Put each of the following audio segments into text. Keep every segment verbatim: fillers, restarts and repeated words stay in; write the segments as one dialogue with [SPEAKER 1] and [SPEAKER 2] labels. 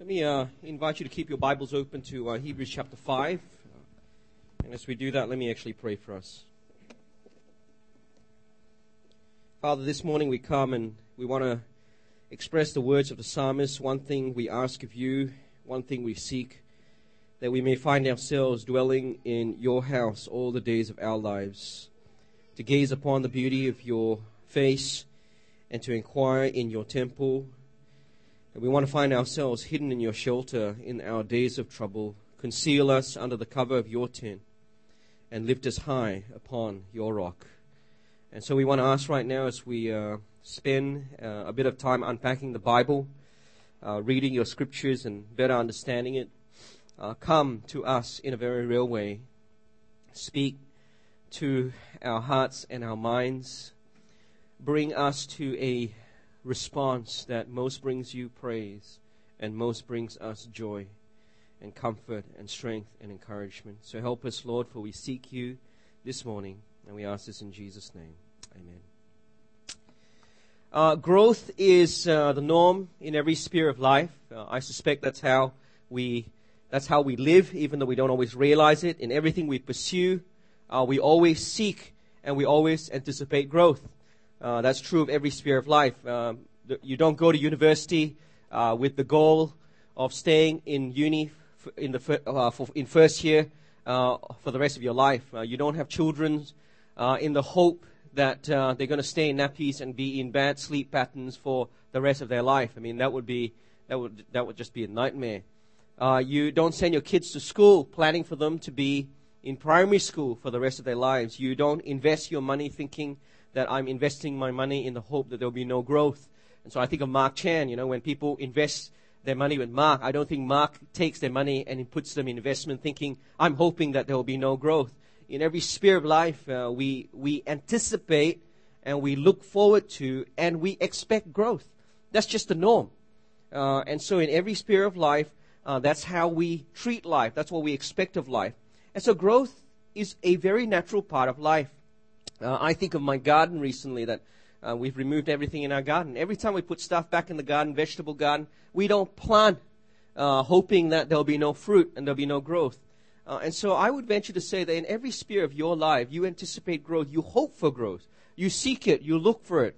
[SPEAKER 1] Let me uh, invite you to keep your Bibles open to uh, Hebrews chapter five. And as we do that, let me actually pray for us. Father, this morning we come and we want to express the words of the psalmist. One thing we ask of you, one thing we seek, that we may find ourselves dwelling in your house all the days of our lives, to gaze upon the beauty of your face and to inquire in your temple. And we want to find ourselves hidden in your shelter in our days of trouble. Conceal us under the cover of your tent and lift us high upon your rock. And so we want to ask right now, as we uh, spend uh, a bit of time unpacking the Bible, uh, reading your scriptures and better understanding it, uh, come to us in a very real way. Speak to our hearts and our minds. Bring us to a response that most brings you praise and most brings us joy and comfort and strength and encouragement. So help us, Lord, for we seek you this morning, and we ask this in Jesus' name. Amen. Uh, growth is uh, the norm in every sphere of life. Uh, I suspect that's how we that's how we live, even though we don't always realize it. In everything we pursue, uh, we always seek and we always anticipate growth. Uh, that's true of every sphere of life. Um, th- you don't go to university uh, with the goal of staying in uni f- in the fir- uh, for, in first year uh, for the rest of your life. Uh, you don't have children uh, in the hope that uh, they're going to stay in nappies and be in bad sleep patterns for the rest of their life. I mean, that would be that would that would just be a nightmare. Uh, you don't send your kids to school planning for them to be in primary school for the rest of their lives. You don't invest your money thinking that I'm investing my money in the hope that there will be no growth. And so I think of Mark Chan, you know, when people invest their money with Mark, I don't think Mark takes their money and he puts them in investment thinking, I'm hoping that there will be no growth. In every sphere of life, uh, we, we anticipate and we look forward to and we expect growth. That's just the norm. Uh, and so in every sphere of life, uh, that's how we treat life. That's what we expect of life. And so growth is a very natural part of life. Uh, I think of my garden recently that uh, we've removed everything in our garden. Every time we put stuff back in the garden, vegetable garden, we don't plant uh, hoping that there'll be no fruit and there'll be no growth. Uh, and so I would venture to say that in every sphere of your life, you anticipate growth, you hope for growth, you seek it, you look for it.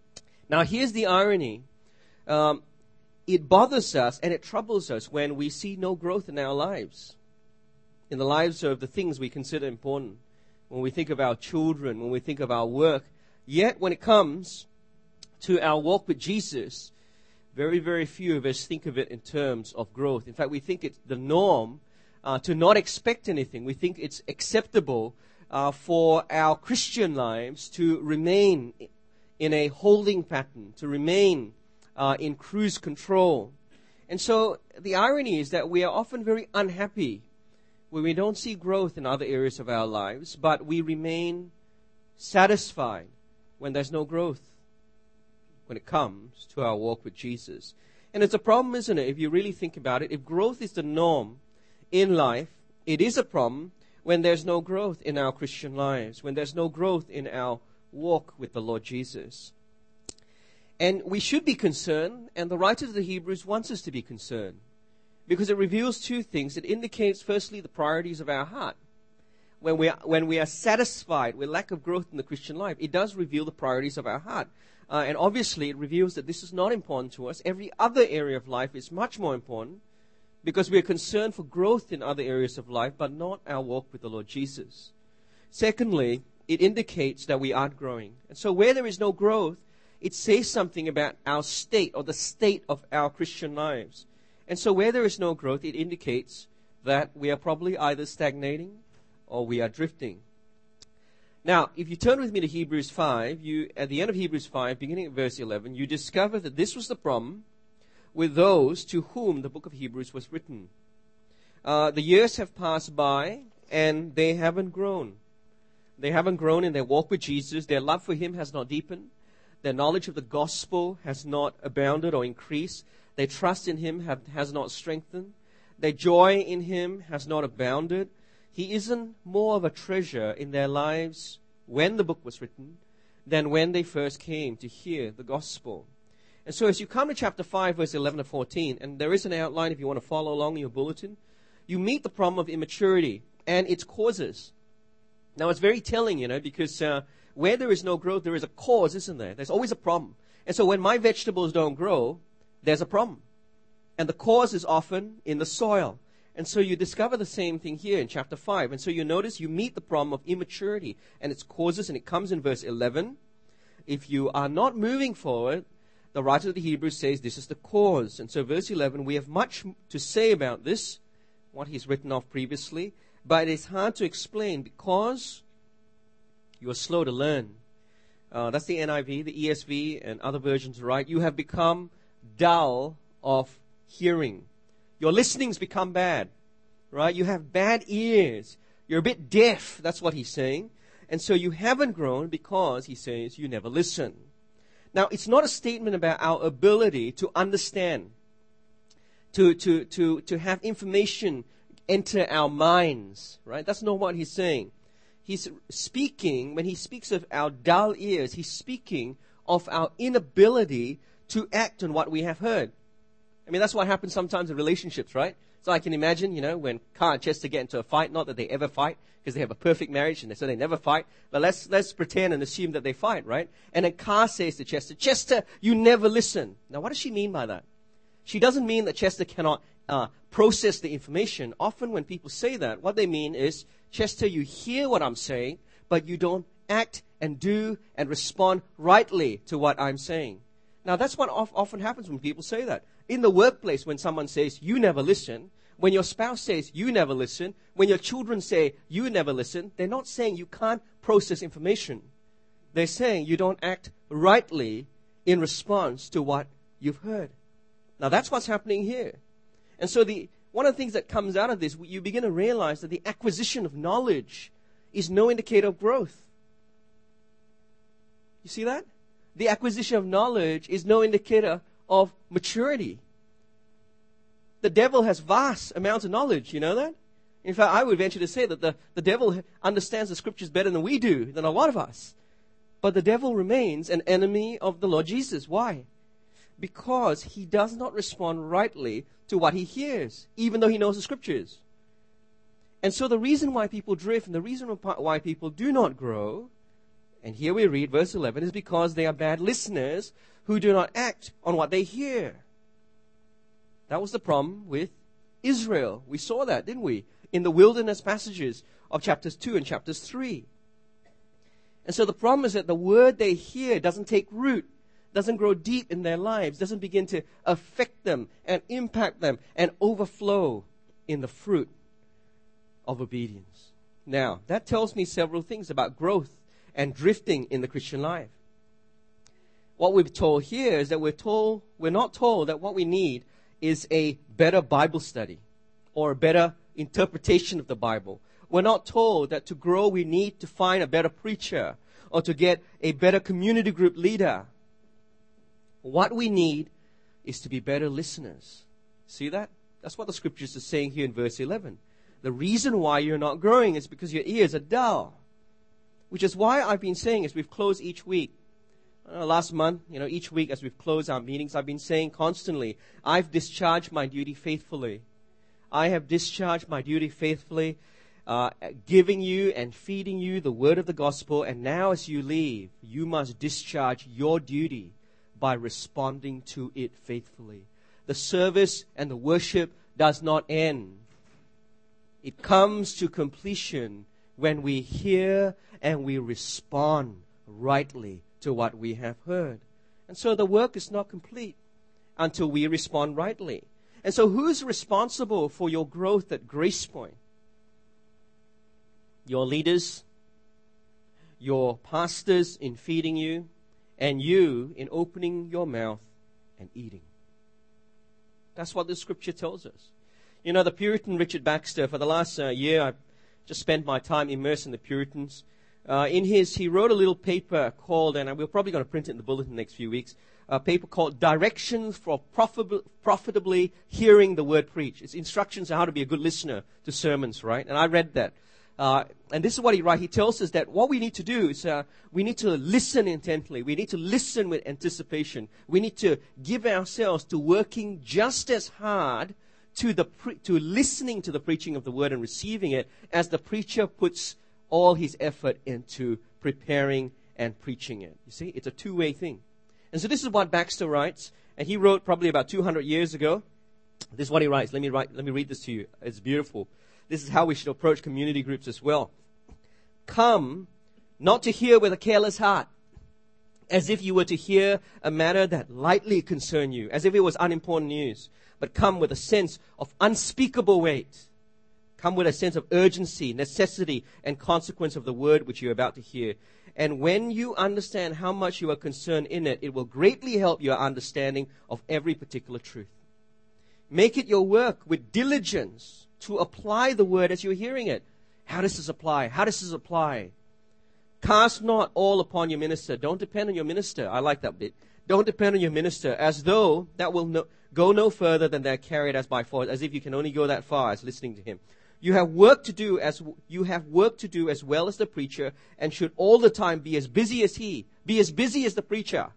[SPEAKER 1] Now here's the irony. Um, it bothers us and it troubles us when we see no growth in our lives, in the lives of the things we consider important. When we think of our children, when we think of our work. Yet when it comes to our walk with Jesus, very, very few of us think of it in terms of growth. In fact, we think it's the norm uh, to not expect anything. We think it's acceptable uh, for our Christian lives to remain in a holding pattern, to remain uh, in cruise control. And so the irony is that we are often very unhappy where we don't see growth in other areas of our lives, but we remain satisfied when there's no growth when it comes to our walk with Jesus. And it's a problem, isn't it, if you really think about it? If growth is the norm in life, it is a problem when there's no growth in our Christian lives, when there's no growth in our walk with the Lord Jesus. And we should be concerned, and the writer of the Hebrews wants us to be concerned, because it reveals two things. It indicates, firstly, the priorities of our heart. When we are, when we are satisfied with lack of growth in the Christian life, it does reveal the priorities of our heart. Uh, and obviously, it reveals that this is not important to us. Every other area of life is much more important because we are concerned for growth in other areas of life, but not our walk with the Lord Jesus. Secondly, it indicates that we aren't growing. And so where there is no growth, it says something about our state or the state of our Christian lives. And so where there is no growth, it indicates that we are probably either stagnating or we are drifting. Now, if you turn with me to Hebrews five, you at the end of Hebrews five, beginning at verse eleven, you discover that this was the problem with those to whom the book of Hebrews was written. Uh, the years have passed by and they haven't grown. They haven't grown in their walk with Jesus. Their love for Him has not deepened. Their knowledge of the gospel has not abounded or increased. Their trust in Him have, has not strengthened. Their joy in Him has not abounded. He isn't more of a treasure in their lives when the book was written than when they first came to hear the gospel. And so as you come to chapter five, verse eleven to fourteen, and there is an outline if you want to follow along in your bulletin, you meet the problem of immaturity and its causes. Now, it's very telling, you know, because uh, where there is no growth, there is a cause, isn't there? There's always a problem. And so when my vegetables don't grow, there's a problem. And the cause is often in the soil. And so you discover the same thing here in chapter five. And so you notice you meet the problem of immaturity and its causes, and it comes in verse eleven. If you are not moving forward, the writer of the Hebrews says this is the cause. And so verse eleven, we have much to say about this, what he's written off previously, but it's hard to explain because you are slow to learn. Uh, that's the N I V, the E S V, and other versions, right? You have become dull of hearing. Your listening's become bad, right? You have bad ears. You're a bit deaf. That's what he's saying. And so you haven't grown because, he says, you never listen. Now, it's not a statement about our ability to understand, to, to, to, to have information enter our minds, right? That's not what he's saying. He's speaking, when he speaks of our dull ears, he's speaking of our inability to act on what we have heard. I mean, that's what happens sometimes in relationships, right? So I can imagine, you know, when Carl and Chester get into a fight, not that they ever fight, because they have a perfect marriage, and so they never fight, but let's let's pretend and assume that they fight, right? And then Carl says to Chester, Chester, you never listen. Now, what does she mean by that? She doesn't mean that Chester cannot uh, process the information. Often when people say that, what they mean is, Chester, you hear what I'm saying, but you don't act and do and respond rightly to what I'm saying. Now, that's what of, often happens when people say that. In the workplace, when someone says, you never listen, when your spouse says, you never listen, when your children say, you never listen, they're not saying you can't process information. They're saying you don't act rightly in response to what you've heard. Now, that's what's happening here. And so the one of the things that comes out of this, you begin to realize that the acquisition of knowledge is no indicator of growth. You see that? The acquisition of knowledge is no indicator of maturity. The devil has vast amounts of knowledge, you know that? In fact, I would venture to say that the, the devil understands the scriptures better than we do, than a lot of us. But the devil remains an enemy of the Lord Jesus. Why? Because he does not respond rightly to what he hears, even though he knows the scriptures. And so the reason why people drift and the reason why people do not grow, and here we read verse eleven, is because they are bad listeners who do not act on what they hear. That was the problem with Israel. We saw that, didn't we? In the wilderness passages of chapters two and chapters three. And so the problem is that the word they hear doesn't take root, doesn't grow deep in their lives, doesn't begin to affect them and impact them and overflow in the fruit of obedience. Now, that tells me several things about growth and drifting in the Christian life. What we're told here is that we're told, we're not told that what we need is a better Bible study or a better interpretation of the Bible. We're not told that to grow we need to find a better preacher or to get a better community group leader. What we need is to be better listeners. See that? That's what the scriptures are saying here in verse eleven. The reason why you're not growing is because your ears are dull. Which is why I've been saying as we've closed each week, uh, last month, you know, each week as we've closed our meetings, I've been saying constantly, I've discharged my duty faithfully. I have discharged my duty faithfully, uh, giving you and feeding you the word of the gospel. And now as you leave, you must discharge your duty by responding to it faithfully. The service and the worship does not end. It comes to completion when we hear and we respond rightly to what we have heard. And so the work is not complete until we respond rightly. And so who's responsible for your growth at Grace Point? Your leaders, your pastors in feeding you, and you in opening your mouth and eating. That's what the scripture tells us. You know, the Puritan Richard Baxter, for the last uh, year, I've just spent my time immersed in the Puritans. Uh, in his, he wrote a little paper called, and we're probably going to print it in the bulletin in the next few weeks, a paper called Directions for Profib- Profitably Hearing the Word Preached. It's instructions on how to be a good listener to sermons, right? And I read that. Uh, and this is what he writes. He tells us that what we need to do is uh, we need to listen intently. We need to listen with anticipation. We need to give ourselves to working just as hard to the pre- to listening to the preaching of the word and receiving it as the preacher puts all his effort into preparing and preaching it. You see, it's a two-way thing. And so this is what Baxter writes, and he wrote probably about two hundred years ago. This is what he writes. Let me write. Let me read this to you. It's beautiful. This is how we should approach community groups as well. Come, not to hear with a careless heart, as if you were to hear a matter that lightly concerned you, as if it was unimportant news, but come with a sense of unspeakable weight. Come with a sense of urgency, necessity, and consequence of the word which you're about to hear. And when you understand how much you are concerned in it, it will greatly help your understanding of every particular truth. Make it your work with diligence to apply the word as you're hearing it. How does this apply? How does this apply? Cast not all upon your minister. Don't depend on your minister. I like that bit. Don't depend on your minister, as though that will no, go no further than they're carried as by force, as if you can only go that far as listening to him. You have work to do as you have work to do as well as the preacher, and should all the time be as busy as he. Be as busy as the preacher.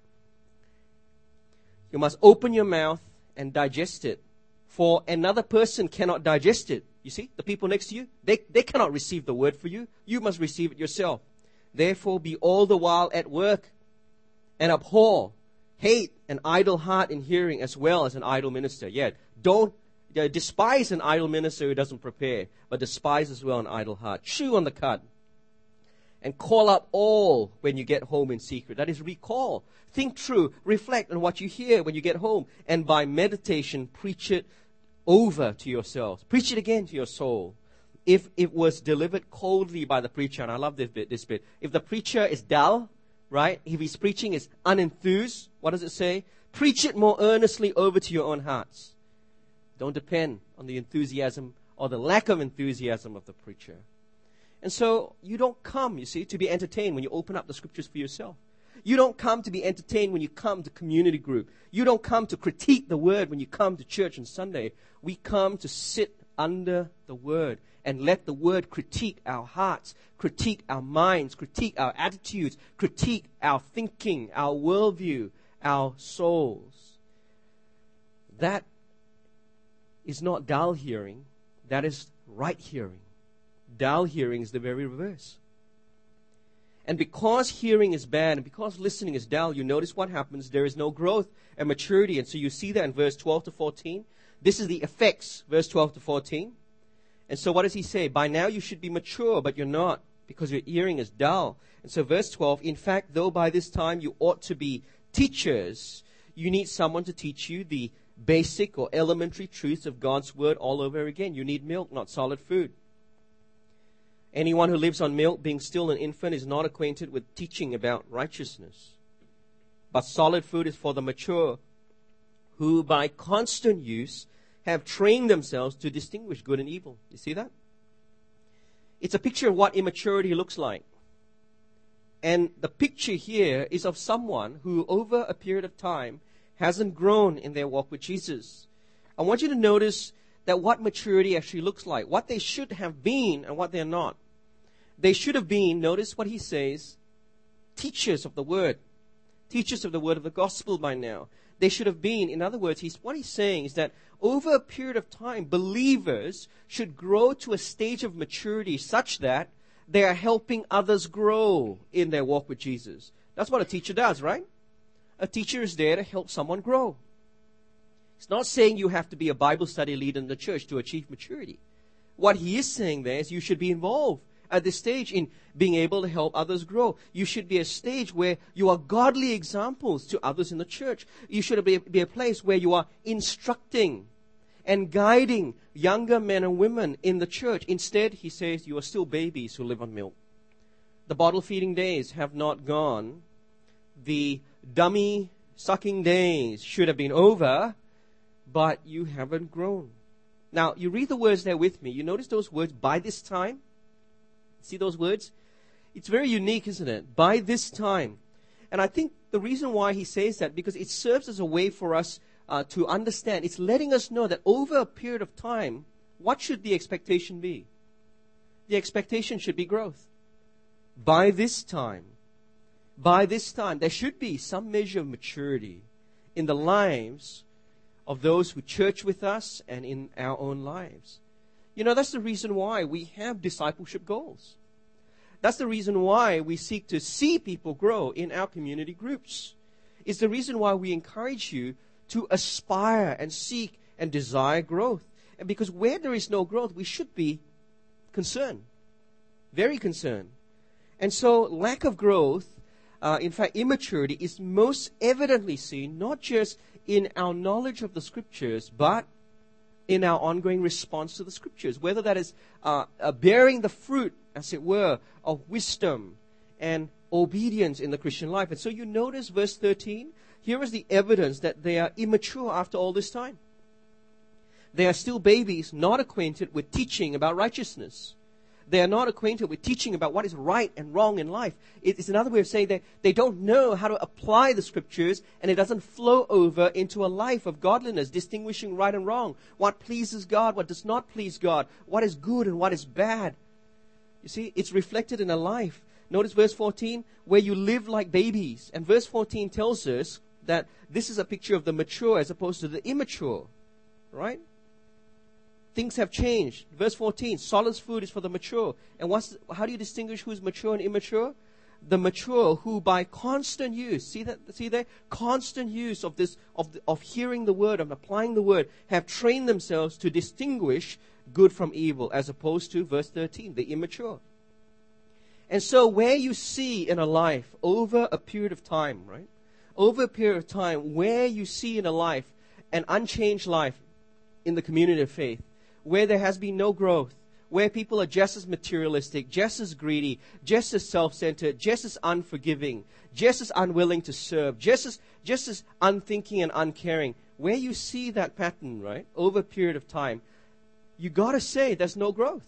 [SPEAKER 1] You must open your mouth and digest it, for another person cannot digest it. You see, the people next to you, they, they cannot receive the word for you. You must receive it yourself. Therefore, be all the while at work, and abhor, hate an idle heart in hearing as well as an idle minister. Yet, don't uh, despise an idle minister who doesn't prepare, but despise as well an idle heart. Chew on the cud, and call up all when you get home in secret. That is, recall. Think through, reflect on what you hear when you get home, and by meditation, preach it over to yourselves. Preach it again to your soul. If it was delivered coldly by the preacher, and I love this bit, this bit. If the preacher is dull, right? If his preaching is unenthused, what does it say? Preach it more earnestly over to your own hearts. Don't depend on the enthusiasm or the lack of enthusiasm of the preacher. And so you don't come, you see, to be entertained when you open up the scriptures for yourself. You don't come to be entertained when you come to community group. You don't come to critique the word when you come to church on Sunday. We come to sit under the word and let the word critique our hearts, critique our minds, critique our attitudes, critique our thinking, our worldview, our souls. That is not dull hearing. That is right hearing. Dull hearing is the very reverse. And because hearing is bad and because listening is dull, you notice what happens. There is no growth and maturity. And so you see that in verse twelve to fourteen. This is the effects, verse twelve to fourteen. And so what does he say? By now you should be mature, but you're not, because your hearing is dull. And so verse twelve, in fact, though by this time you ought to be teachers, you need someone to teach you the basic or elementary truths of God's word all over again. You need milk, not solid food. Anyone who lives on milk, being still an infant, is not acquainted with teaching about righteousness. But solid food is for the mature, who by constant use have trained themselves to distinguish good and evil. You see that? It's a picture of what immaturity looks like. And the picture here is of someone who, over a period of time, hasn't grown in their walk with Jesus. I want you to notice that what maturity actually looks like, what they should have been and what they're not. They should have been, notice what he says, teachers of the word, teachers of the word of the gospel by now. They should have been, in other words, he's, what he's saying is that over a period of time, believers should grow to a stage of maturity such that they are helping others grow in their walk with Jesus. That's what a teacher does, right? A teacher is there to help someone grow. It's not saying you have to be a Bible study leader in the church to achieve maturity. What he is saying there is you should be involved at this stage in being able to help others grow. You should be a stage where you are godly examples to others in the church. You should be, be a place where you are instructing and guiding younger men and women in the church. Instead, he says, you are still babies who live on milk. The bottle feeding days have not gone. The dummy sucking days should have been over, but you haven't grown. Now, you read the words there with me. You notice those words, by this time? See those words? It's very unique, isn't it? By this time. And I think the reason why he says that, because it serves as a way for us uh, to understand. It's letting us know that over a period of time, what should the expectation be? the expectation should be growth. By this time, by this time, there should be some measure of maturity in the lives of those who church with us and in our own lives. You know, that's the reason why we have discipleship goals. That's the reason why we seek to see people grow in our community groups. It's the reason why we encourage you to aspire and seek and desire growth. And because where there is no growth, we should be concerned. Very concerned. And so lack of growth, uh, in fact immaturity, is most evidently seen not just in our knowledge of the Scriptures, but in our ongoing response to the Scriptures. Whether that is uh, uh, bearing the fruit, as it were, of wisdom and obedience in the Christian life. And so you notice verse thirteen. Here is the evidence that they are immature after all this time. They are still babies, not acquainted with teaching about righteousness. They are not acquainted with teaching about what is right and wrong in life. It is another way of saying that they don't know how to apply the Scriptures, and it doesn't flow over into a life of godliness, distinguishing right and wrong, what pleases God, what does not please God, what is good and what is bad. You see, it's reflected in a life. Notice verse fourteen, where you live like babies. And verse fourteen tells us that this is a picture of the mature as opposed to the immature. Right? Things have changed. Verse fourteen, solid food is for the mature. And what's, how do you distinguish who's mature and immature? The mature who by constant use, see that, see there? Constant use of this, of, the, of hearing the word, of applying the word, have trained themselves to distinguish good from evil, as opposed to verse thirteen, the immature. And so where you see in a life over a period of time, right? Over a period of time, where you see in a life an unchanged life in the community of faith, where there has been no growth, where people are just as materialistic, just as greedy, just as self-centered, just as unforgiving, just as unwilling to serve, just as, just as unthinking and uncaring, where you see that pattern, right, over a period of time, you got to say there's no growth.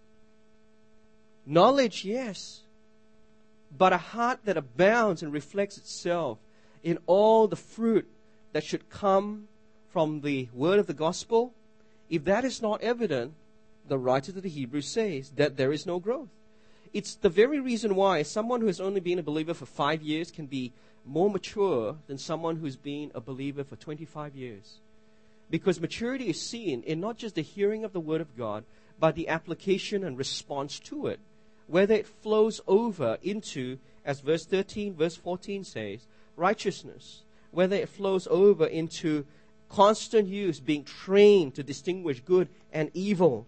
[SPEAKER 1] Knowledge, yes, but a heart that abounds and reflects itself in all the fruit that should come from the word of the gospel, if that is not evident, the writer to the Hebrews says that there is no growth. It's the very reason why someone who has only been a believer for five years can be more mature than someone who's been a believer for twenty-five years. Because maturity is seen in not just the hearing of the Word of God, but the application and response to it. Whether it flows over into, as verse thirteen, verse fourteen says, righteousness. Whether it flows over into constant use, being trained to distinguish good and evil.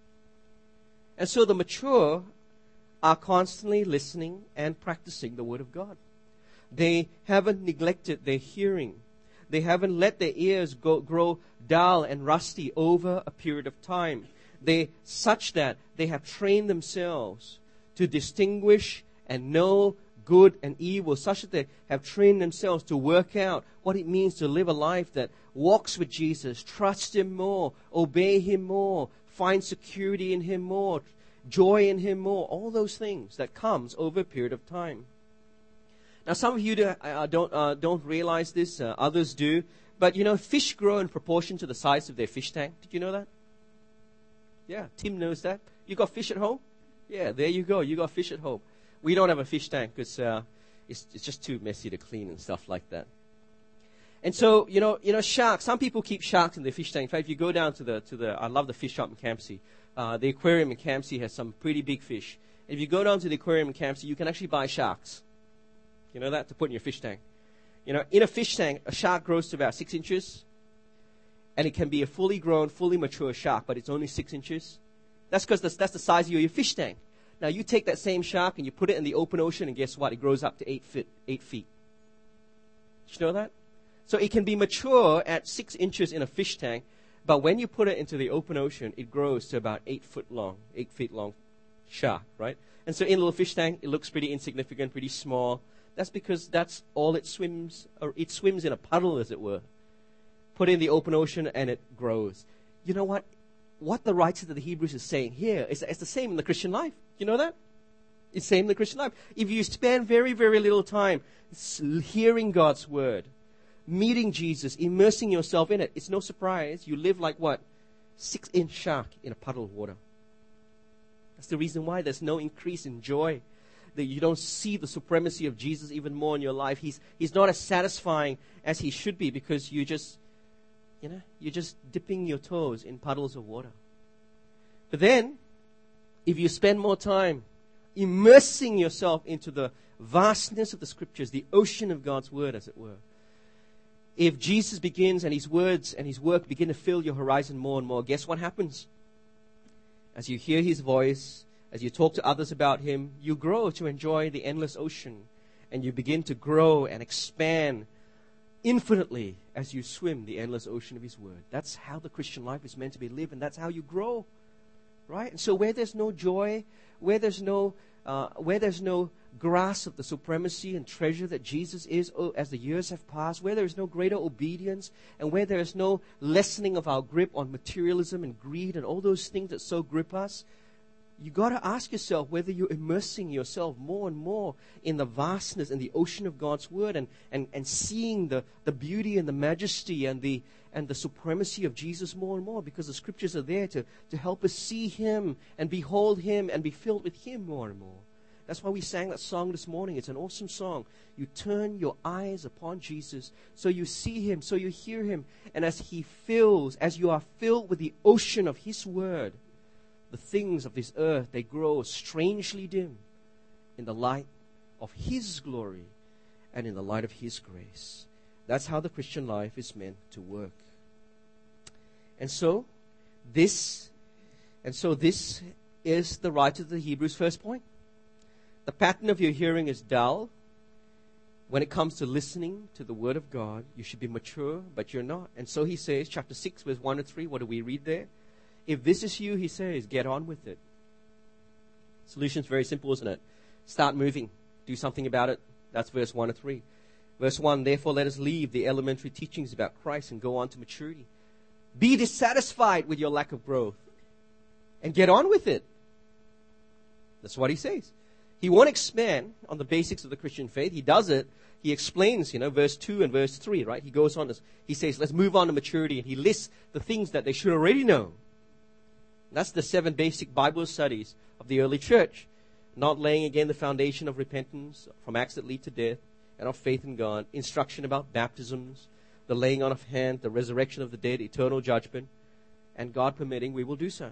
[SPEAKER 1] And so the mature are constantly listening and practicing the Word of God. They haven't neglected their hearing. They haven't let their ears go, grow dull and rusty over a period of time. They, such that they have trained themselves to distinguish and know good and evil, such that they have trained themselves to work out what it means to live a life that walks with Jesus, trust Him more, obey Him more, find security in Him more, joy in Him more, all those things that comes over a period of time. Now, some of you do, uh, don't uh, don't realize this, uh, others do, but you know, fish grow in proportion to the size of their fish tank. Did you know that? Yeah, Tim knows that. You got fish at home? Yeah, there you go. You got fish at home. We don't have a fish tank because uh, it's, it's just too messy to clean and stuff like that. And so, you know, you know, sharks. Some people keep sharks in their fish tank. In fact, if you go down to the to the, I love the fish shop in Campsie. Uh, the aquarium in Campsie has some pretty big fish. And if you go down to the aquarium in Campsie, you can actually buy sharks. You know that, to put in your fish tank. You know, in a fish tank, a shark grows to about six inches, and it can be a fully grown, fully mature shark, but it's only six inches. That's because that's, that's the size of your, your fish tank. Now, you take that same shark and you put it in the open ocean, and guess what? It grows up to eight feet. Eight feet. Did you know that? So it can be mature at six inches in a fish tank, but when you put it into the open ocean, it grows to about eight foot long, eight feet long shark, right? And so in a little fish tank, it looks pretty insignificant, pretty small. That's because that's all it swims, or it swims in a puddle, as it were. Put it in the open ocean, and it grows. You know what? What the writer of the Hebrews is saying here is that it's the same in the Christian life. You know that? It's the same in the Christian life. If you spend very, very little time hearing God's word, meeting Jesus, immersing yourself in it, it's no surprise you live like what? Six-inch shark in a puddle of water. That's the reason why there's no increase in joy. That you don't see the supremacy of Jesus even more in your life. He's, he's not as satisfying as he should be because you just, you know, you're just dipping your toes in puddles of water. But then, if you spend more time immersing yourself into the vastness of the Scriptures, the ocean of God's Word, as it were, if Jesus begins and His words and His work begin to fill your horizon more and more, guess what happens? As you hear His voice, as you talk to others about Him, you grow to enjoy the endless ocean. And you begin to grow and expand infinitely as you swim the endless ocean of His Word. That's how the Christian life is meant to be lived, and that's how you grow. Right? And so where there's no joy, where there's no, uh, where there's no grasp of the supremacy and treasure that Jesus is oh, as the years have passed, where there is no greater obedience, and where there is no lessening of our grip on materialism and greed and all those things that so grip us, you got to ask yourself whether you're immersing yourself more and more in the vastness and the ocean of God's Word and, and, and seeing the, the beauty and the majesty and the and the supremacy of Jesus more and more, because the Scriptures are there to, to help us see Him and behold Him and be filled with Him more and more. That's why we sang that song this morning. It's an awesome song. You turn your eyes upon Jesus so you see Him, so you hear Him. And as He fills, as you are filled with the ocean of His Word, the things of this earth, they grow strangely dim in the light of His glory and in the light of His grace. That's how the Christian life is meant to work. And so, this, and so this is the writer of the Hebrews' first point. The pattern of your hearing is dull. When it comes to listening to the Word of God, you should be mature, but you're not. And so he says, chapter six, verse one to three, what do we read there? If this is you, he says, get on with it. Solution's very simple, isn't it? Start moving. Do something about it. That's verse one to three. Verse one, therefore let us leave the elementary teachings about Christ and go on to maturity. Be dissatisfied with your lack of growth and get on with it. That's what he says. He won't expand on the basics of the Christian faith. He does it. He explains, you know, verse two and verse three, right? He goes on, he says, let's move on to maturity. And he lists the things that they should already know. That's the seven basic Bible studies of the early church. Not laying again the foundation of repentance from acts that lead to death and of faith in God. Instruction about baptisms, the laying on of hands, the resurrection of the dead, eternal judgment. And God permitting, we will do so.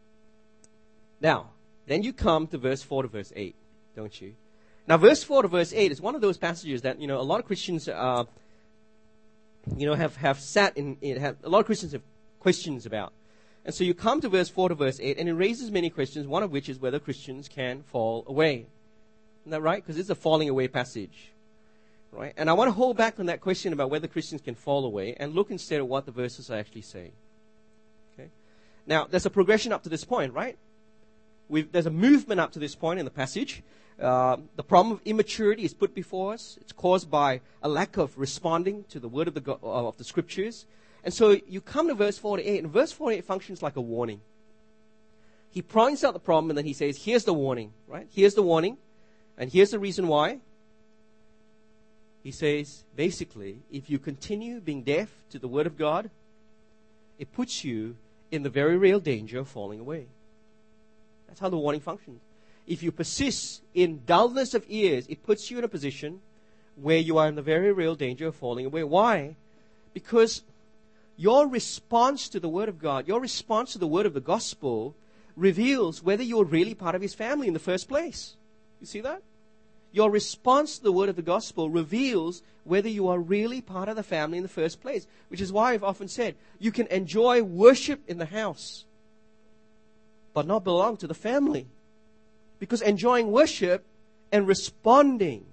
[SPEAKER 1] Now, then you come to verse four to verse eight, don't you? Now, verse four to verse eight is one of those passages that, you know, a lot of Christians, uh, you know, have, have sat in, in have, a lot of Christians have questions about. And so you come to verse four to verse eight, and it raises many questions, one of which is whether Christians can fall away. Isn't that right? Because it's a falling away passage. Right? And I want to hold back on that question about whether Christians can fall away and look instead at what the verses are actually saying. Okay? Now, there's a progression up to this point, right? We've, there's a movement up to this point in the passage. Uh, the problem of immaturity is put before us. It's caused by a lack of responding to the word of the, go- of the Scriptures. And so you come to verse forty-eight, and verse forty-eight functions like a warning. He points out the problem, and then he says, here's the warning, right? Here's the warning, and here's the reason why. He says, basically, if you continue being deaf to the Word of God, it puts you in the very real danger of falling away. That's how the warning functions. If you persist in dullness of ears, it puts you in a position where you are in the very real danger of falling away. Why? Because your response to the Word of God, your response to the Word of the Gospel, reveals whether you're really part of His family in the first place. You see that? Your response to the Word of the Gospel reveals whether you are really part of the family in the first place. Which is why I've often said, you can enjoy worship in the house, but not belong to the family. Because enjoying worship and responding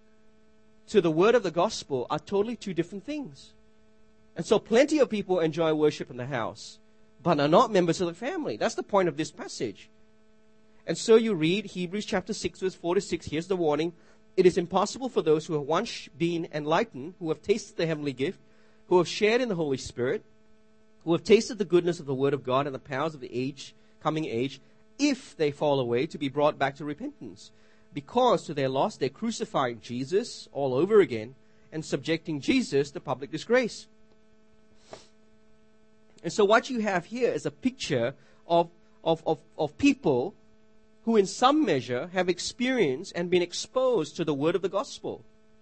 [SPEAKER 1] to the Word of the Gospel are totally two different things. And so plenty of people enjoy worship in the house, but are not members of the family. That's the point of this passage. And so you read Hebrews chapter six, verse four to six. Here's the warning. It is impossible for those who have once been enlightened, who have tasted the heavenly gift, who have shared in the Holy Spirit, who have tasted the goodness of the Word of God and the powers of the age, coming age, if they fall away, to be brought back to repentance. Because to their loss, they're crucifying Jesus all over again and subjecting Jesus to public disgrace. And so what you have here is a picture of, of, of, of people who in some measure have experienced and been exposed to the word of the gospel.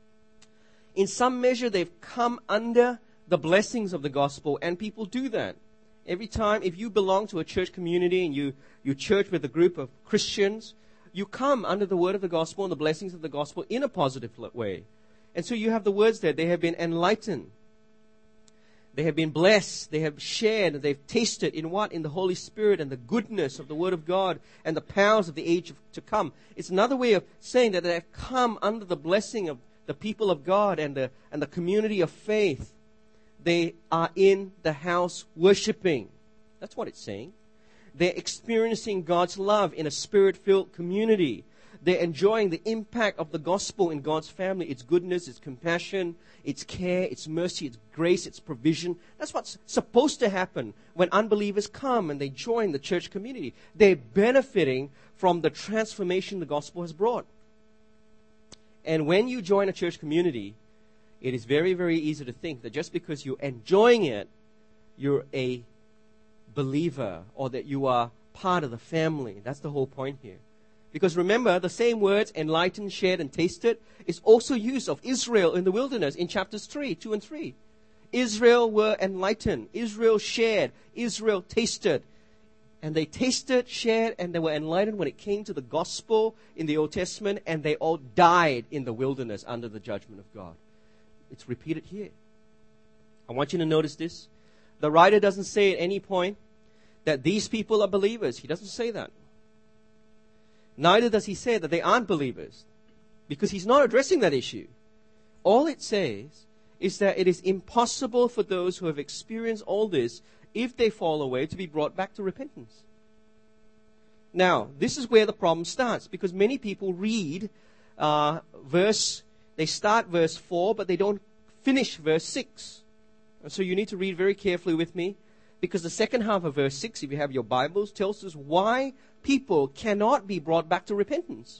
[SPEAKER 1] In some measure, they've come under the blessings of the gospel, and people do that. Every time, if you belong to a church community and you, you church with a group of Christians, you come under the word of the gospel and the blessings of the gospel in a positive way. And so you have the words there. They have been enlightened. They have been blessed. They have shared. They've tasted in what? In the Holy Spirit and the goodness of the Word of God and the powers of the age of, to come. It's another way of saying that they have come under the blessing of the people of God and the, and the community of faith. They are in the house worshiping. That's what it's saying. They're experiencing God's love in a Spirit-filled community. They're enjoying the impact of the gospel in God's family, its goodness, its compassion, its care, its mercy, its grace, its provision. That's what's supposed to happen when unbelievers come and they join the church community. They're benefiting from the transformation the gospel has brought. And when you join a church community, it is very, very easy to think that just because you're enjoying it, you're a believer or that you are part of the family. That's the whole point here. Because remember, the same words, enlightened, shared, and tasted, is also used of Israel in the wilderness in chapters three, two and three. Israel were enlightened. Israel shared. Israel tasted. And they tasted, shared, and they were enlightened when it came to the gospel in the Old Testament, and they all died in the wilderness under the judgment of God. It's repeated here. I want you to notice this. The writer doesn't say at any point that these people are believers. He doesn't say that. Neither does he say that they aren't believers, because he's not addressing that issue. All it says is that it is impossible for those who have experienced all this, if they fall away, to be brought back to repentance. Now, this is where the problem starts, because many people read uh, verse, they start verse four, but they don't finish verse six. And so you need to read very carefully with me, because the second half of verse six, if you have your Bibles, tells us why people cannot be brought back to repentance.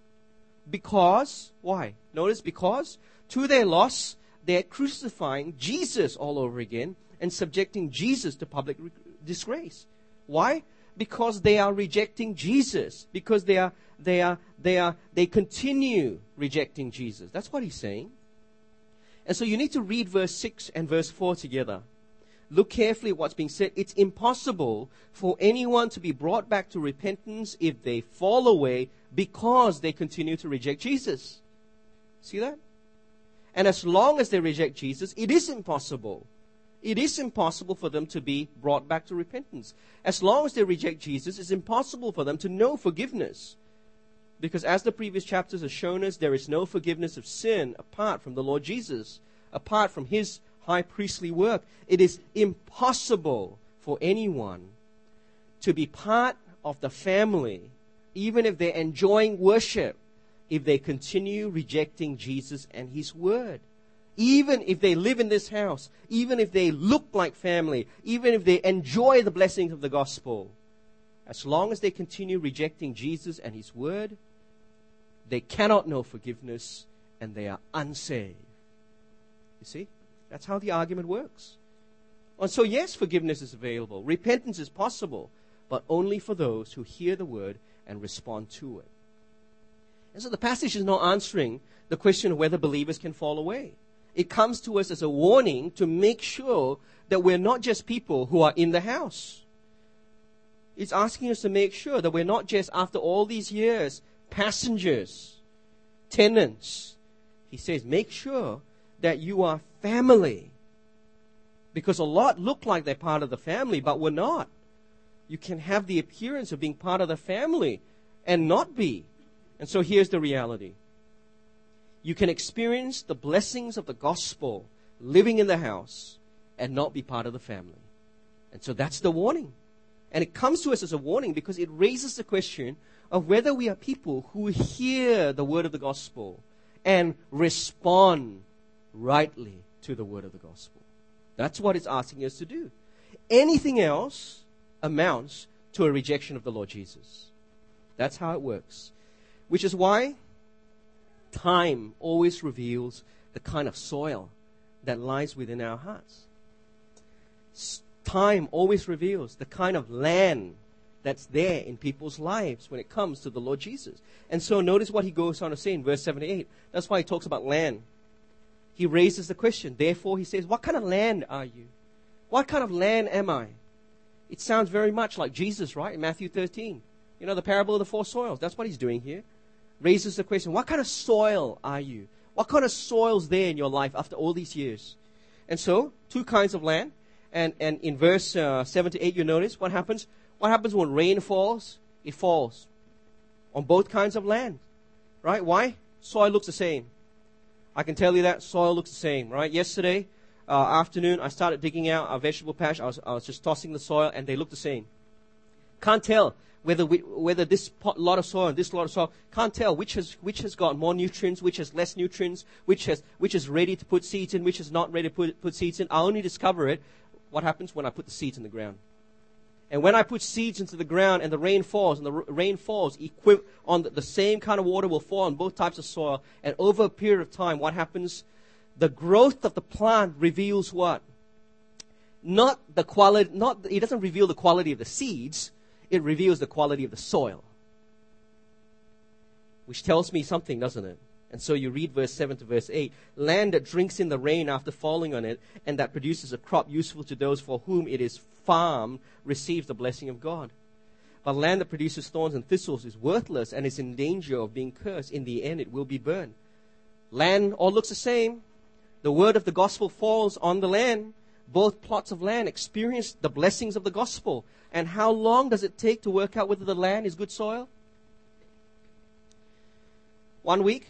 [SPEAKER 1] Because, why? Notice, because to their loss, they're crucifying Jesus all over again and subjecting Jesus to public re- disgrace. Why? Because they are rejecting Jesus. Because they are, they are, they are, they continue rejecting Jesus. That's what he's saying. And so you need to read verse six and verse four together. Look carefully at what's being said. It's impossible for anyone to be brought back to repentance if they fall away because they continue to reject Jesus. See that? And as long as they reject Jesus, it is impossible. It is impossible for them to be brought back to repentance. As long as they reject Jesus, it's impossible for them to know forgiveness. Because as the previous chapters have shown us, there is no forgiveness of sin apart from the Lord Jesus, apart from His high priestly work. It is impossible for anyone to be part of the family, even if they're enjoying worship, if they continue rejecting Jesus and His word. Even if they live in this house, even if they look like family, even if they enjoy the blessings of the gospel, as long as they continue rejecting Jesus and His word, they cannot know forgiveness and they are unsaved. You see? That's how the argument works. And so, yes, forgiveness is available. Repentance is possible, but only for those who hear the word and respond to it. And so the passage is not answering the question of whether believers can fall away. It comes to us as a warning to make sure that we're not just people who are in the house. It's asking us to make sure that we're not just, after all these years, passengers, tenants. He says, make sure that you are family. Because a lot look like they're part of the family, but we're not. You can have the appearance of being part of the family and not be. And so here's the reality. You can experience the blessings of the gospel living in the house and not be part of the family. And so that's the warning. And it comes to us as a warning because it raises the question of whether we are people who hear the word of the gospel and respond rightly to the word of the gospel. That's what it's asking us to do. Anything else amounts to a rejection of the Lord Jesus. That's how it works. Which is why time always reveals the kind of soil that lies within our hearts. Time always reveals the kind of land that's there in people's lives when it comes to the Lord Jesus. And so notice what he goes on to say in verse seventy-eight. That's why he talks about land. He raises the question. Therefore, he says, what kind of land are you? What kind of land am I? It sounds very much like Jesus, right? In Matthew thirteen. You know, the parable of the four soils. That's what he's doing here. Raises the question, what kind of soil are you? What kind of soil's there in your life after all these years? And so, two kinds of land. And, and in verse uh, seven to eight, you notice what happens. What happens when rain falls? It falls on both kinds of land. Right? Why? Soil looks the same. I can tell you that soil looks the same. Right? Yesterday uh, afternoon, I started digging out our vegetable patch. I was, I was just tossing the soil, and they look the same. Can't tell whether we, whether this pot, lot of soil and this lot of soil, can't tell which has which has got more nutrients, which has less nutrients, which has which is ready to put seeds in, which is not ready to put put seeds in. I only discover it. What happens when I put the seeds in the ground? And when I put seeds into the ground and the rain falls, and the r- rain falls, equi- on the, the same kind of water will fall on both types of soil. And over a period of time, what happens? The growth of the plant reveals what? Not the quality. Not it doesn't reveal the quality of the seeds. It reveals the quality of the soil. Which tells me something, doesn't it? And so you read verse seven to verse eight. Land that drinks in the rain after falling on it, and that produces a crop useful to those for whom it is farmed, receives the blessing of God. But land that produces thorns and thistles is worthless and is in danger of being cursed. In the end, it will be burned. Land all looks the same. The word of the gospel falls on the land. Both plots of land experience the blessings of the gospel. And how long does it take to work out whether the land is good soil? One week?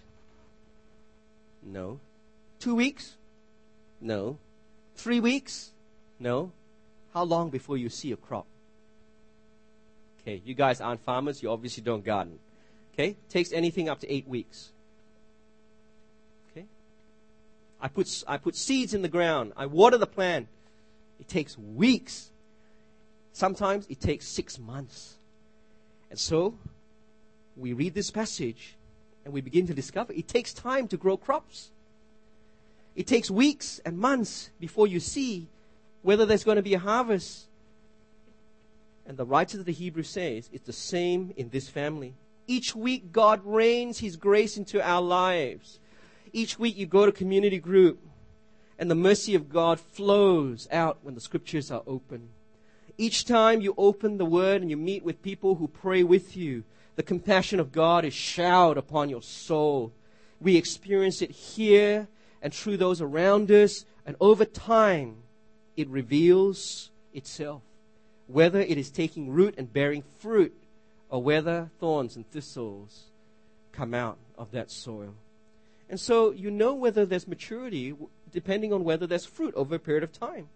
[SPEAKER 1] No. Two weeks? No. Three weeks? No. How long before you see a crop? Okay, you guys aren't farmers. You obviously don't garden. Okay? Takes anything up to eight weeks. Okay? I put, I put seeds in the ground. I water the plant. It takes weeks. Sometimes it takes six months. And so, we read this passage and we begin to discover it takes time to grow crops. It takes weeks and months before you see whether there's going to be a harvest. And the writer of the Hebrews says it's the same in this family. Each week God rains His grace into our lives. Each week you go to community group and the mercy of God flows out when the scriptures are open. Each time you open the Word and you meet with people who pray with you, the compassion of God is showered upon your soul. We experience it here and through those around us, and over time, it reveals itself. Whether it is taking root and bearing fruit, or whether thorns and thistles come out of that soil. And so you know whether there's maturity depending on whether there's fruit over a period of time.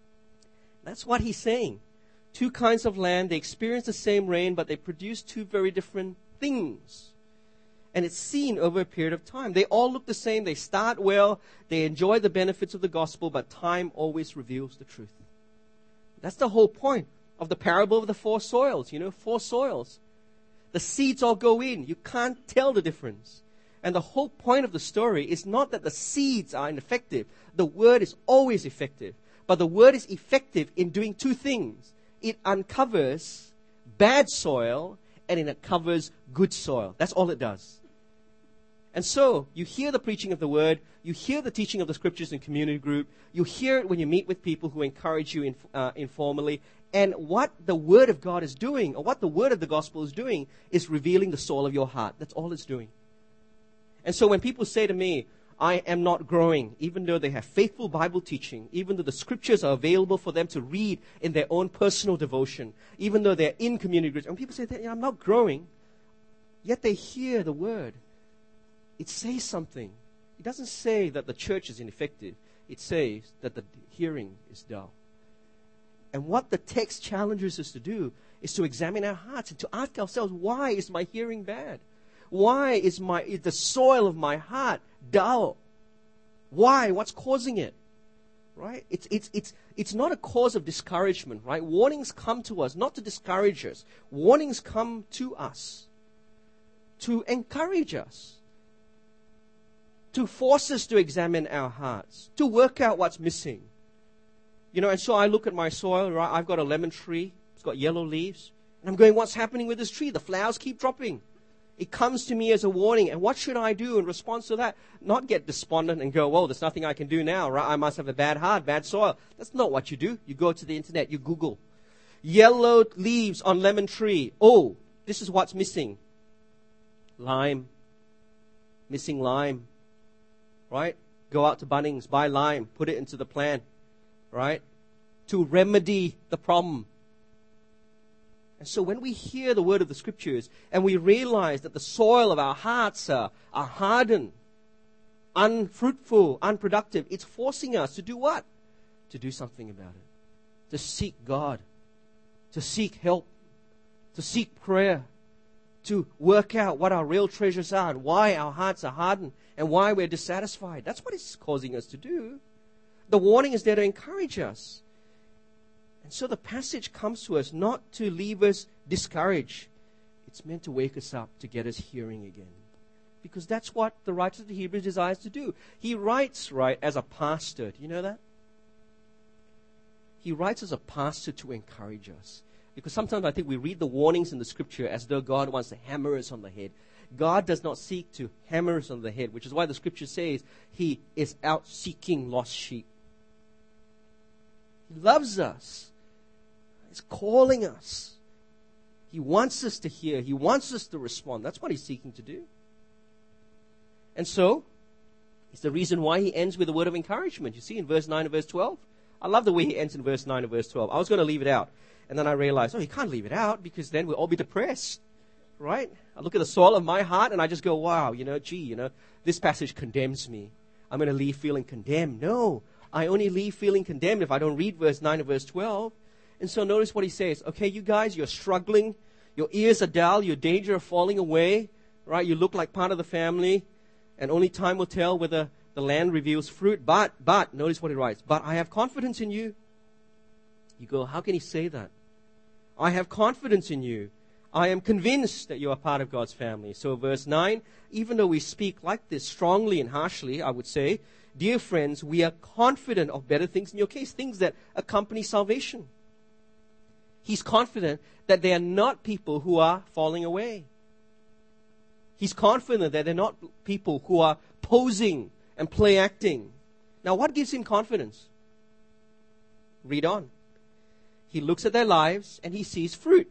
[SPEAKER 1] That's what he's saying. Two kinds of land, they experience the same rain, but they produce two very different things. And it's seen over a period of time. They all look the same. They start well. They enjoy the benefits of the gospel, but time always reveals the truth. That's the whole point of the parable of the four soils. You know, four soils. The seeds all go in. You can't tell the difference. And the whole point of the story is not that the seeds are ineffective. The word is always effective. But the word is effective in doing two things. It uncovers bad soil and it uncovers good soil. That's all it does. And so, you hear the preaching of the word, you hear the teaching of the scriptures in community group, you hear it when you meet with people who encourage you in, uh, informally, and what the word of God is doing, or what the word of the gospel is doing, is revealing the soul of your heart. That's all it's doing. And so when people say to me, I am not growing, even though they have faithful Bible teaching, even though the scriptures are available for them to read in their own personal devotion, even though they're in community groups, and people say, I'm not growing, yet they hear the word. It says something. It doesn't say that the church is ineffective. It says that the hearing is dull. And what the text challenges us to do is to examine our hearts and to ask ourselves, why is my hearing bad? Why is my is the soil of my heart dull? Why? What's causing it? Right? It's it's it's it's not a cause of discouragement, right? Warnings come to us not to discourage us. Warnings come to us to encourage us, to force us to examine our hearts, to work out what's missing. You know, and so I look at my soil, right? I've got a lemon tree. It's got yellow leaves. And I'm going, what's happening with this tree? The flowers keep dropping. It comes to me as a warning. And what should I do in response to that? Not get despondent and go, well, there's nothing I can do now, right? I must have a bad heart, bad soil. That's not what you do. You go to the internet, you Google. Yellow leaves on lemon tree. Oh, this is what's missing. Lime. Missing lime. Right? Go out to Bunnings, buy lime, put it into the plant. Right? To remedy the problem. And so when we hear the word of the scriptures and we realize that the soil of our hearts are, are hardened, unfruitful, unproductive, it's forcing us to do what? To do something about it. To seek God. To seek help. To seek prayer. To work out what our real treasures are and why our hearts are hardened and why we're dissatisfied. That's what it's causing us to do. The warning is there to encourage us. And so the passage comes to us not to leave us discouraged. It's meant to wake us up, to get us hearing again. Because that's what the writer of the Hebrews desires to do. He writes, right, as a pastor. Do you know that? He writes as a pastor to encourage us. Because sometimes I think we read the warnings in the scripture as though God wants to hammer us on the head. God does not seek to hammer us on the head, which is why the scripture says He is out seeking lost sheep. He loves us. He's calling us. He wants us to hear. He wants us to respond. That's what He's seeking to do. And so, it's the reason why He ends with a word of encouragement. You see in verse nine and verse twelve. I love the way He ends in verse nine and verse twelve. I was going to leave it out. And then I realized, oh, He can't leave it out because then we'll all be depressed. Right? I look at the soil of my heart and I just go, wow, you know, gee, you know, this passage condemns me. I'm going to leave feeling condemned. No, I only leave feeling condemned if I don't read verse nine and verse twelve. And so notice what he says. Okay, you guys, you're struggling. Your ears are dull. You're in danger of falling away. Right? You look like part of the family. And only time will tell whether the land reveals fruit. But, but, notice what he writes. But I have confidence in you. You go, how can he say that? I have confidence in you. I am convinced that you are part of God's family. So verse nine, even though we speak like this strongly and harshly, I would say, dear friends, we are confident of better things in your case, things that accompany salvation. He's confident that they are not people who are falling away. He's confident that they're not people who are posing and play acting. Now, what gives him confidence? Read on. He looks at their lives and he sees fruit.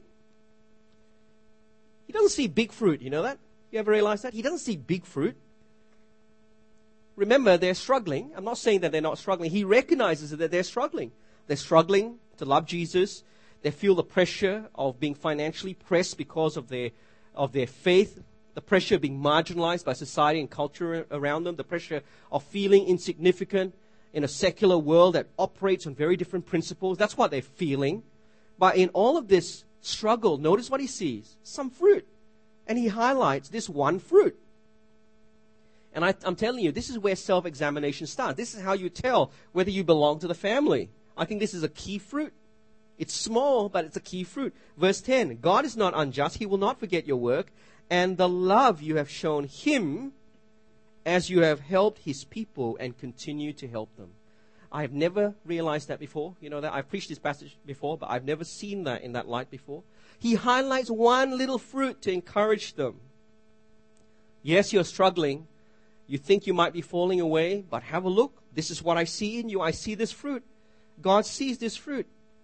[SPEAKER 1] He doesn't see big fruit, you know that? You ever realize that? He doesn't see big fruit. Remember, they're struggling. I'm not saying that they're not struggling. He recognizes that they're struggling. They're struggling to love Jesus. They feel the pressure of being financially pressed because of their of their faith, the pressure of being marginalized by society and culture around them, the pressure of feeling insignificant in a secular world that operates on very different principles. That's what they're feeling. But in all of this struggle, notice what he sees. Some fruit. And he highlights this one fruit. And I, I'm telling you, this is where self-examination starts. This is how you tell whether you belong to the family. I think this is a key fruit. It's small, but it's a key fruit. Verse ten, God is not unjust. He will not forget your work and the love you have shown Him as you have helped His people and continue to help them. I have never realized that before. You know that I've preached this passage before, but I've never seen that in that light before. He highlights one little fruit to encourage them. Yes, you're struggling. You think you might be falling away, but have a look. This is what I see in you. I see this fruit. God sees this fruit.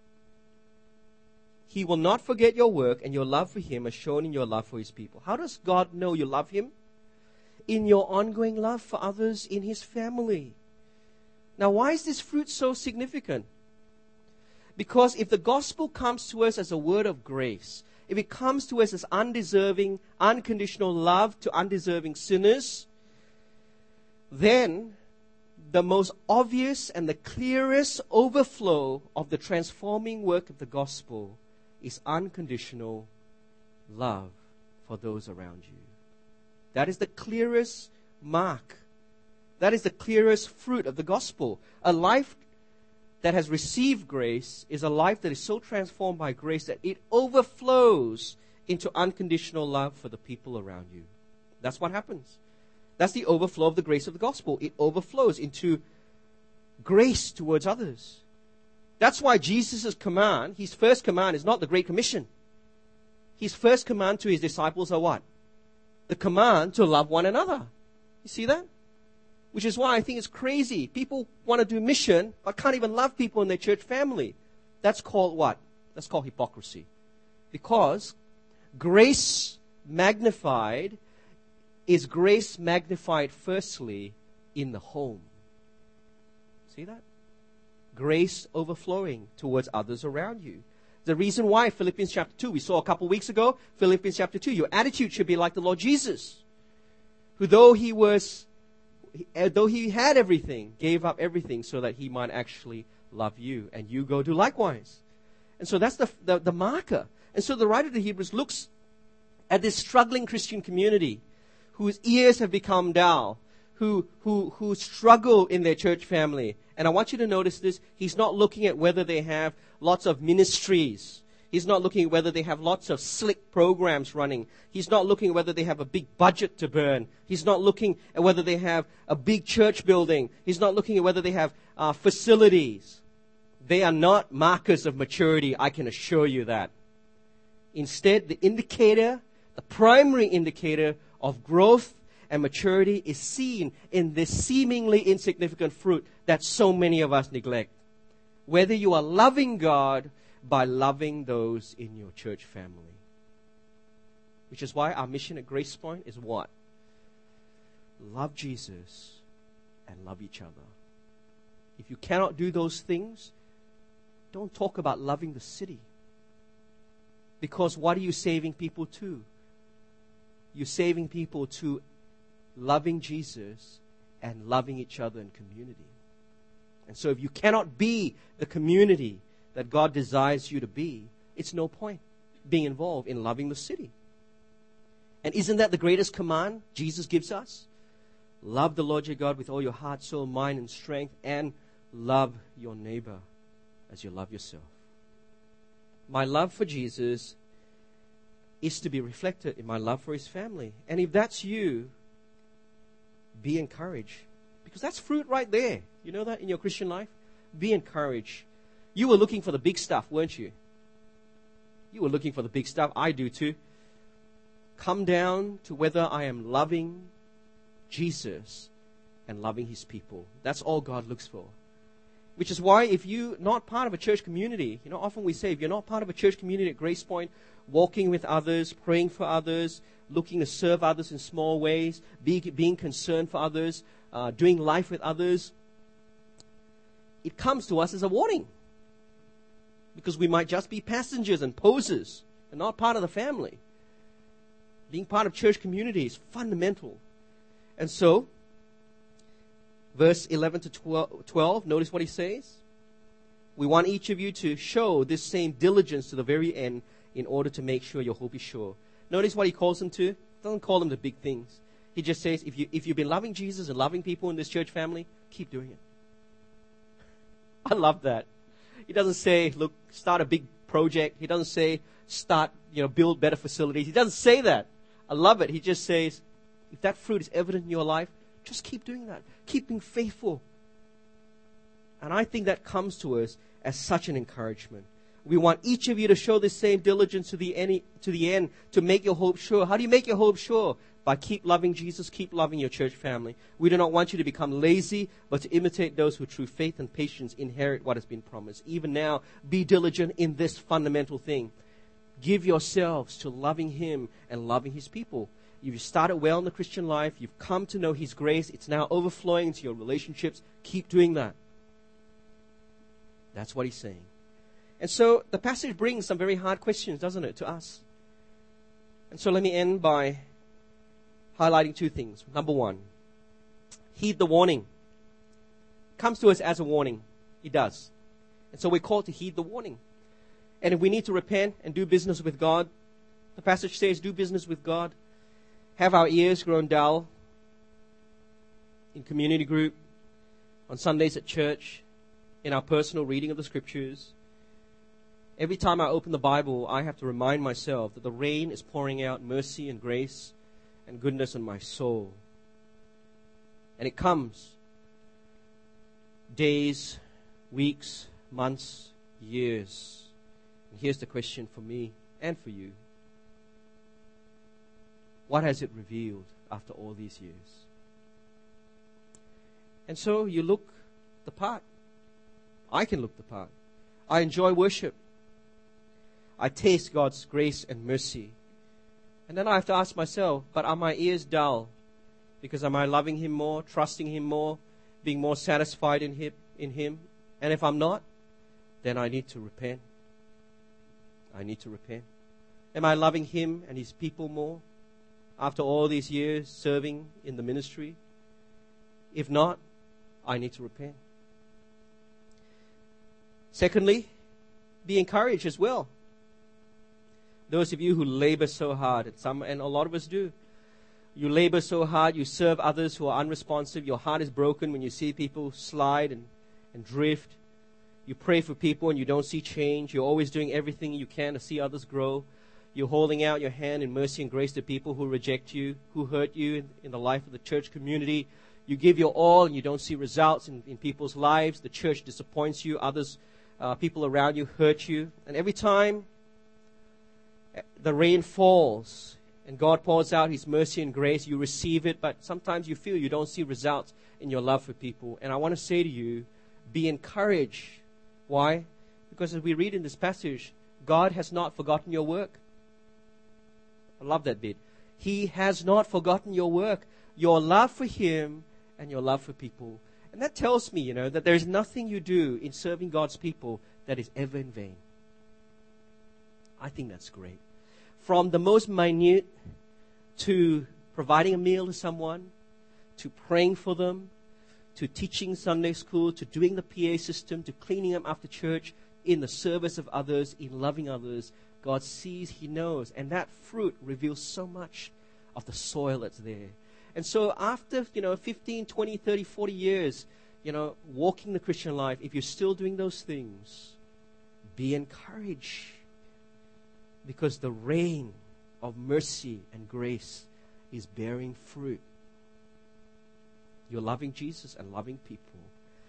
[SPEAKER 1] He will not forget your work and your love for Him as shown in your love for His people. How does God know you love Him? In your ongoing love for others in His family. Now, why is this fruit so significant? Because if the gospel comes to us as a word of grace, if it comes to us as undeserving, unconditional love to undeserving sinners, then the most obvious and the clearest overflow of the transforming work of the gospel is unconditional love for those around you. That is the clearest mark. That is the clearest fruit of the gospel. A life that has received grace is a life that is so transformed by grace that it overflows into unconditional love for the people around you. That's what happens. That's the overflow of the grace of the gospel. It overflows into grace towards others. That's why Jesus' command, His first command, is not the Great Commission. his first command to his disciples are what? The command to love one another. You see that? Which is why I think it's crazy. People want to do mission, but can't even love people in their church family. That's called what? That's called hypocrisy. Because grace magnified is grace magnified firstly in the home. See that? Grace overflowing towards others around you. The reason why Philippians chapter two, we saw a couple weeks ago, Philippians chapter two, your attitude should be like the Lord Jesus, who though he was, though he had everything, gave up everything so that he might actually love you, and you go do likewise. And so that's the, the, the marker. And so the writer of the Hebrews looks at this struggling Christian community whose ears have become dull, who, who, who struggle in their church family. And I want you to notice this. He's not looking at whether they have lots of ministries. He's not looking at whether they have lots of slick programs running. He's not looking at whether they have a big budget to burn. He's not looking at whether they have a big church building. He's not looking at whether they have uh, facilities. They are not markers of maturity, I can assure you that. Instead, the indicator, the primary indicator of growth and maturity is seen in this seemingly insignificant fruit that so many of us neglect. Whether you are loving God by loving those in your church family. Which is why our mission at Grace Point is what? Love Jesus and love each other. If you cannot do those things, don't talk about loving the city. Because what are you saving people to? You're saving people to loving Jesus and loving each other in community. And so if you cannot be the community that God desires you to be, it's no point being involved in loving the city. And isn't that the greatest command Jesus gives us? Love the Lord your God with all your heart, soul, mind, and strength, and love your neighbor as you love yourself. My love for Jesus is to be reflected in my love for his family. And if that's you, be encouraged. Because that's fruit right there. You know that in your Christian life? Be encouraged. You were looking for the big stuff, weren't you? You were looking for the big stuff. I do too. Come down to whether I am loving Jesus and loving his people. That's all God looks for. Which is why if you're not part of a church community, you know, often we say, if you're not part of a church community at Grace Point, walking with others, praying for others, looking to serve others in small ways, be, being concerned for others, uh, doing life with others, it comes to us as a warning. Because we might just be passengers and posers and not part of the family. Being part of church community is fundamental. And so, verse eleven to twelve, notice what he says. We want each of you to show this same diligence to the very end in order to make sure your hope is sure. Notice what he calls them to. He doesn't call them the big things. He just says, if, you, if you've been loving Jesus and loving people in this church family, keep doing it. I love that. He doesn't say, look, start a big project. He doesn't say, start, you know, build better facilities. He doesn't say that. I love it. He just says, if that fruit is evident in your life, just keep doing that. Keep being faithful. And I think that comes to us as such an encouragement. We want each of you to show the same diligence to the end, to the end, to make your hope sure. How do you make your hope sure? By keep loving Jesus, keep loving your church family. We do not want you to become lazy, but to imitate those who through faith and patience inherit what has been promised. Even now, be diligent in this fundamental thing. Give yourselves to loving him and loving his people. You've started well in the Christian life. You've come to know his grace. It's now overflowing into your relationships. Keep doing that. That's what he's saying. And so the passage brings some very hard questions, doesn't it, to us? And so let me end by highlighting two things. Number one, heed the warning. It comes to us as a warning. It does. And so we're called to heed the warning. And if we need to repent and do business with God, the passage says, do business with God. Have our ears grown dull in community group, on Sundays at church, in our personal reading of the scriptures. Every time I open the Bible, I have to remind myself that the rain is pouring out mercy and grace and goodness on my soul. And it comes days, weeks, months, years. And here's the question for me and for you. what has it revealed after all these years? And so you look the part. I can look the part. I enjoy worship. I taste God's grace and mercy. And then I have to ask myself, but are my ears dull? Because am I loving Him more, trusting Him more, being more satisfied in Him? In Him? And if I'm not, then I need to repent. I need to repent. Am I loving Him and His people more after all these years serving in the ministry? If not, I need to repent. Secondly, be encouraged as well. Those of you who labor so hard, and some, and a lot of us do. You labor so hard, you serve others who are unresponsive. Your heart is broken when you see people slide and, and drift. You pray for people and you don't see change. You're always doing everything you can to see others grow. You're holding out your hand in mercy and grace to people who reject you, who hurt you in, in the life of the church community. You give your all and you don't see results in, in people's lives. The church disappoints you. Others, uh, people around you hurt you. And every time the rain falls and God pours out His mercy and grace, you receive it, but sometimes you feel you don't see results in your love for people. And I want to say to you, be encouraged. Why? Because as we read in this passage, God has not forgotten your work. I love that bit. He has not forgotten your work, your love for Him and your love for people. And that tells me, you know, that there's nothing you do in serving God's people that is ever in vain. I think that's great. From the most minute to providing a meal to someone, to praying for them, to teaching Sunday school, to doing the P A system, to cleaning up after church, in the service of others, in loving others, God sees, He knows. And that fruit reveals so much of the soil that's there. And so after, you know, fifteen, twenty, thirty, forty years, you know, walking the Christian life, if you're still doing those things, be encouraged. Because the rain of mercy and grace is bearing fruit. You're loving Jesus and loving people.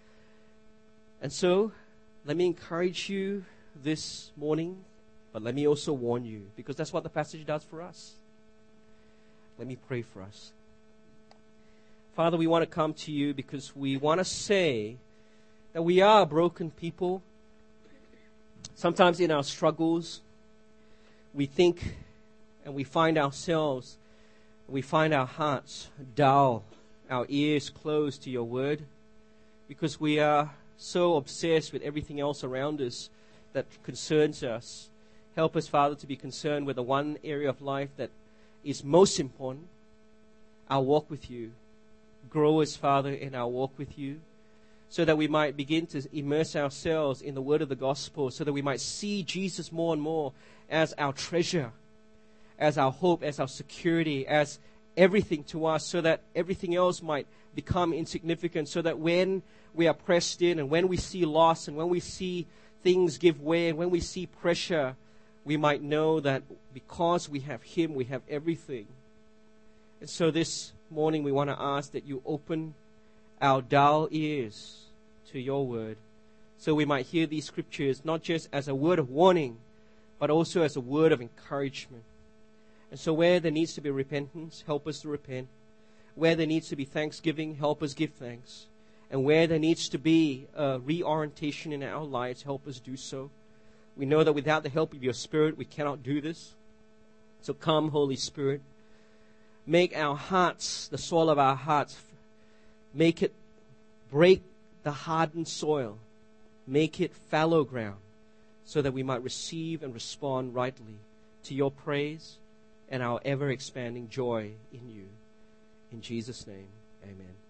[SPEAKER 1] And so, let me encourage you this morning, but let me also warn you, because that's what the passage does for us. Let me pray for us. Father, we want to come to you because we want to say that we are a broken people. Sometimes in our struggles, we think and we find ourselves, we find our hearts dull, our ears closed to your word, because we are so obsessed with everything else around us that concerns us. Help us, Father, to be concerned with the one area of life that is most important, our walk with you. Grow us, Father, in our walk with you, so that we might begin to immerse ourselves in the word of the gospel, so that we might see Jesus more and more as our treasure, as our hope, as our security, as everything to us, so that everything else might become insignificant, so that when we are pressed in and when we see loss and when we see things give way and when we see pressure, we might know that because we have Him, we have everything. And so this morning we want to ask that you open our dull ears to your word, so we might hear these scriptures not just as a word of warning, but also as a word of encouragement. And so where there needs to be repentance, help us to repent. Where there needs to be thanksgiving, help us give thanks. And where there needs to be a reorientation in our lives, help us do so. We know that without the help of your Spirit, we cannot do this. So come, Holy Spirit. Make our hearts, the soil of our hearts, make it break the hardened soil. Make it fallow ground, so that we might receive and respond rightly to your praise and our ever-expanding joy in you. In Jesus' name, amen.